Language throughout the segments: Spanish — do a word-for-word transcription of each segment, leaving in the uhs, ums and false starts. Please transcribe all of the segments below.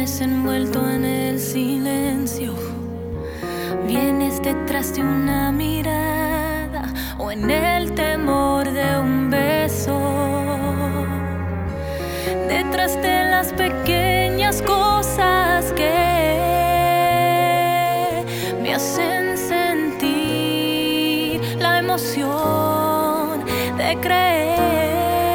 Vienes envuelto en el silencio, vienes detrás de una mirada o en el temor de un beso, detrás de las pequeñas cosas que me hacen sentir la emoción de creer.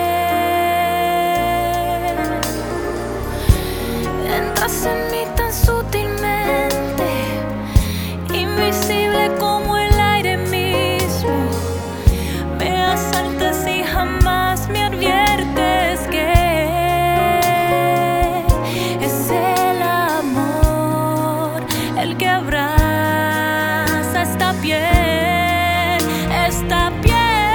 Entras en mí tan sutilmente, invisible como el aire mismo. Me asaltas y jamás me adviertes que es el amor el que abraza esta piel, esta piel.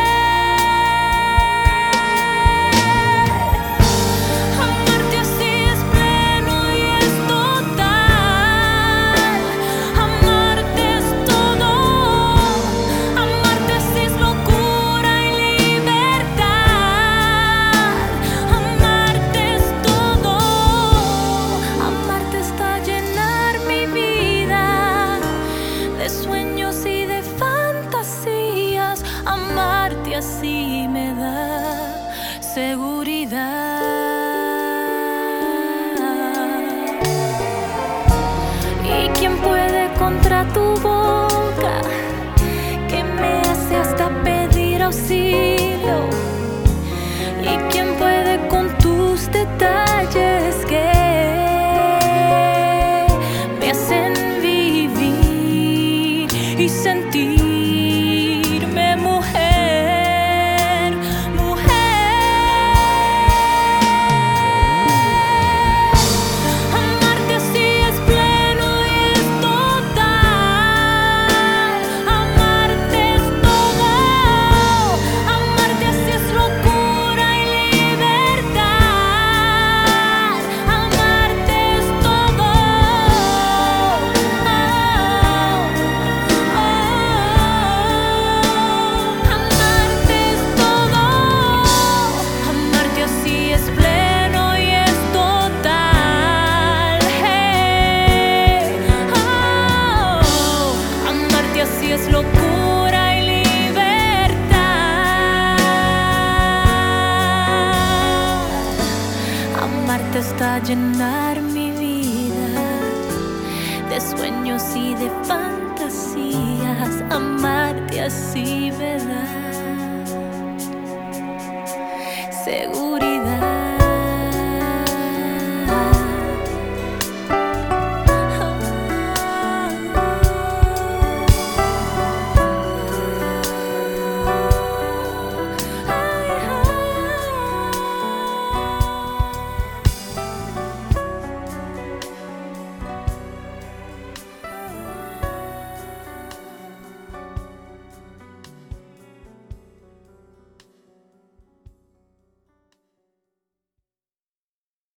Amarte así me da seguridad. ¿Y quién puede contra tu boca que me hace hasta pedir auxilio? ¿Y quién puede con tus detalles que me hacen vivir y sentir? Es locura y libertad. Amarte hasta llenar mi vida de sueños y de fantasías. Amarte así me da seguridad.